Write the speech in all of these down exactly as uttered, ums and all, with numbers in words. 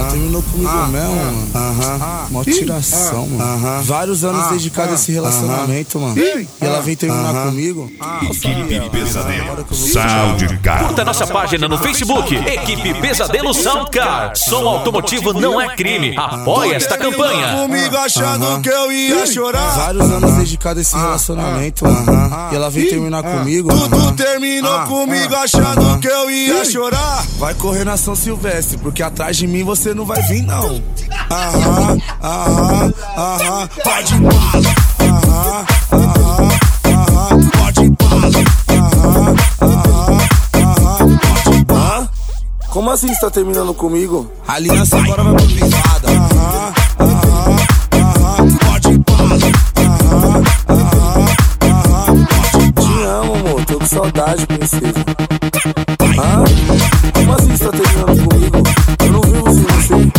terminou comigo uh -huh. mesmo, mano. Aham. Mó tiração, uh -huh. mano. Uh -huh. Vários anos uh -huh. dedicados a esse relacionamento, uh -huh. mano. E ela vem terminar uh -huh. comigo. Equipe Pesadelo Soundcar. Curta nossa página no Facebook, Equipe Pesadelo Soundcar. Som automotivo não é crime. Apoie esta campanha. Comigo achando que eu ia chorar. Vários anos dedicados a esse relacionamento, uh -huh. E ela vem terminar comigo. Tudo terminou comigo achando que eu ia chorar. Vai correr na São Silvestre, porque atrás de mim você não vai vir, não. Aham, aham, aham. Pode ir bala. Aham, aham, aham. Pode ir bala. Aham, aham, aham. Pode ir bala. Como assim você tá terminando comigo? A aliança agora vai pra privada. Aham, aham, aham. Pode ir bala. Aham, aham, aham. Pode ir bala. Te amo, amor. Tô com saudade, princesa. Ah? Como assim você tá terminando comigo? Eu não vivo sem você.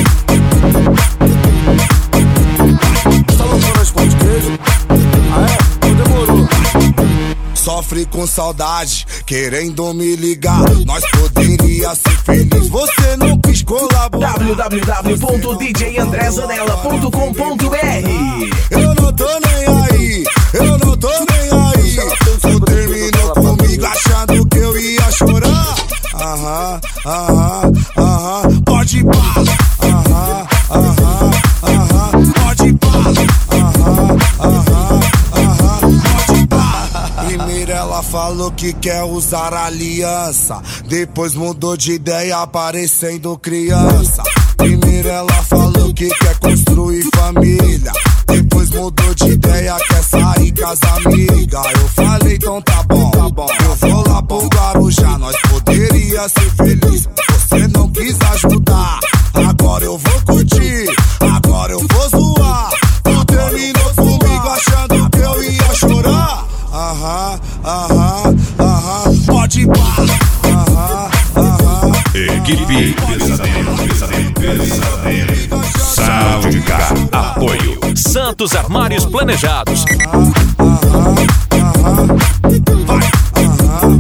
Tá loucura de pão de queijo? Ah é? Não demorou. Sofre com saudade, querendo me ligar. Nós poderia ser feliz, você não quis colaborar. w w w ponto d j andré zanella ponto com ponto b r. Eu não tô nem aí, eu não tô nem aí. Tu terminou comigo achando que eu ia chorar. Aham, aham, aham. Pode ir bala. Aham, aham, aham. Pode ir bala. Aham, aham, aham. Pode ir bala. Primeiro ela falou que quer usar aliança, depois mudou de ideia parecendo criança. Primeiro ela falou que quer construir família, depois mudou de ideia, quer sair com as amigas. Eu falei, então tá bom, tá bom. Eu vou lá pro Guarujá, nós poderia ser feliz. Você não quis ajudar, agora eu vou curtir, agora eu vou zoar. Tu terminou comigo achando que eu ia chorar. Aham, aham, aham. Pode ir bala. Aham, aham. Equipe Pesadelo, Pesadelo, Pesadelo Soundcar. Apoio Santos Armários Planejados. Aham, aham. Vai. Aham.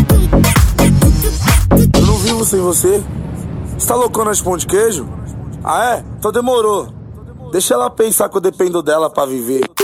Eu não vivo sem você. Você tá loucona de pão de queijo? Ah é? Então demorou. Deixa ela pensar que eu dependo dela pra viver.